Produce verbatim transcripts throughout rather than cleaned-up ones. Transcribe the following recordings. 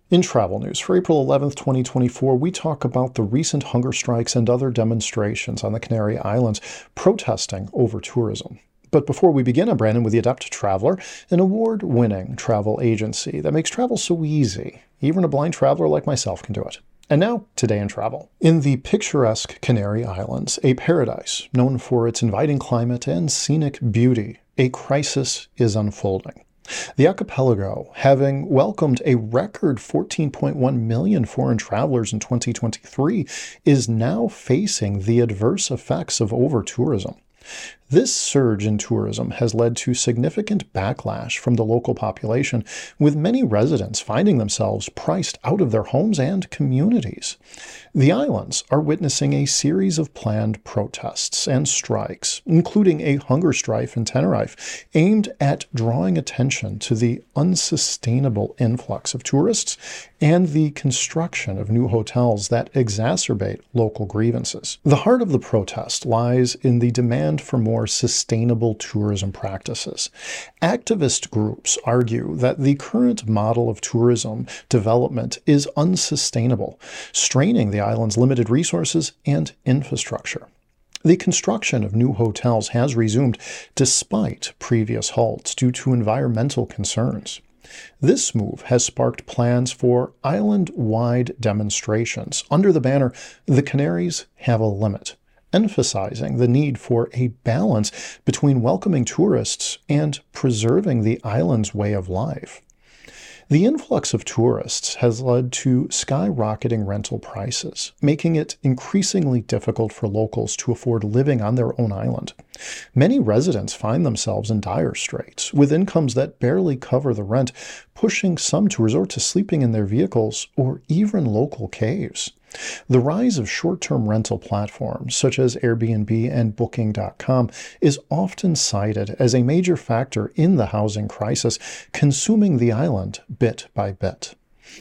In travel news for April eleventh, twenty twenty-four, we talk about the recent hunger strikes and other demonstrations on the Canary Islands protesting over tourism. But before we begin, I'm Brandon with The Adept Traveler, an award-winning travel agency that makes travel so easy. Even a blind traveler like myself can do it. And now, today in travel. In the picturesque Canary Islands, a paradise known for its inviting climate and scenic beauty, a crisis is unfolding. The archipelago, having welcomed a record fourteen point one million foreign travelers in twenty twenty-three, is now facing the adverse effects of over-tourism. This surge in tourism has led to significant backlash from the local population, with many residents finding themselves priced out of their homes and communities. The islands are witnessing a series of planned protests and strikes, including a hunger strike in Tenerife, aimed at drawing attention to the unsustainable influx of tourists and the construction of new hotels that exacerbate local grievances. The heart of the protest lies in the demand for more sustainable tourism practices. Activist groups argue that the current model of tourism development is unsustainable, straining the island's limited resources and infrastructure. The construction of new hotels has resumed despite previous halts due to environmental concerns. This move has sparked plans for island-wide demonstrations under the banner "The Canaries Have a Limit," emphasizing the need for a balance between welcoming tourists and preserving the island's way of life. The influx of tourists has led to skyrocketing rental prices, making it increasingly difficult for locals to afford living on their own island. Many residents find themselves in dire straits, with incomes that barely cover the rent, pushing some to resort to sleeping in their vehicles or even local caves. The rise of short-term rental platforms such as Airbnb and Booking dot com is often cited as a major factor in the housing crisis, consuming the island bit by bit.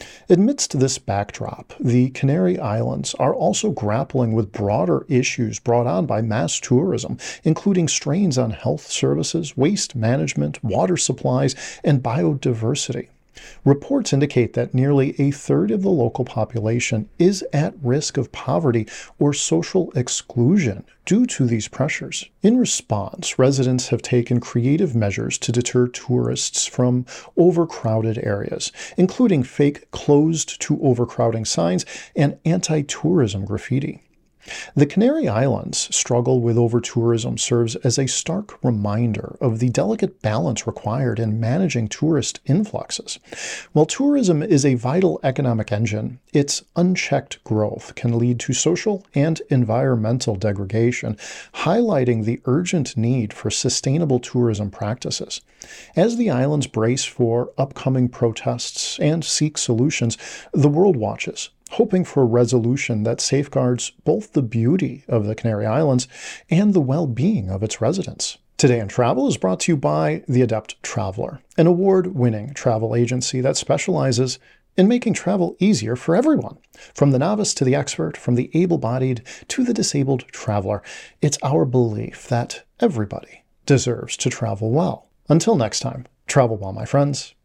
Amidst this backdrop, the Canary Islands are also grappling with broader issues brought on by mass tourism, including strains on health services, waste management, water supplies, and biodiversity. Reports indicate that nearly a third of the local population is at risk of poverty or social exclusion due to these pressures. In response, residents have taken creative measures to deter tourists from overcrowded areas, including fake closed to overcrowding signs and anti-tourism graffiti. The Canary Islands' struggle with over-tourism serves as a stark reminder of the delicate balance required in managing tourist influxes. While tourism is a vital economic engine, its unchecked growth can lead to social and environmental degradation, highlighting the urgent need for sustainable tourism practices. As the islands brace for upcoming protests and seek solutions, the world watches, hoping for a resolution that safeguards both the beauty of the Canary Islands and the well-being of its residents. Today in Travel is brought to you by The Adept Traveler, an award-winning travel agency that specializes in making travel easier for everyone. From the novice to the expert, from the able-bodied to the disabled traveler, it's our belief that everybody deserves to travel well. Until next time, travel well, my friends.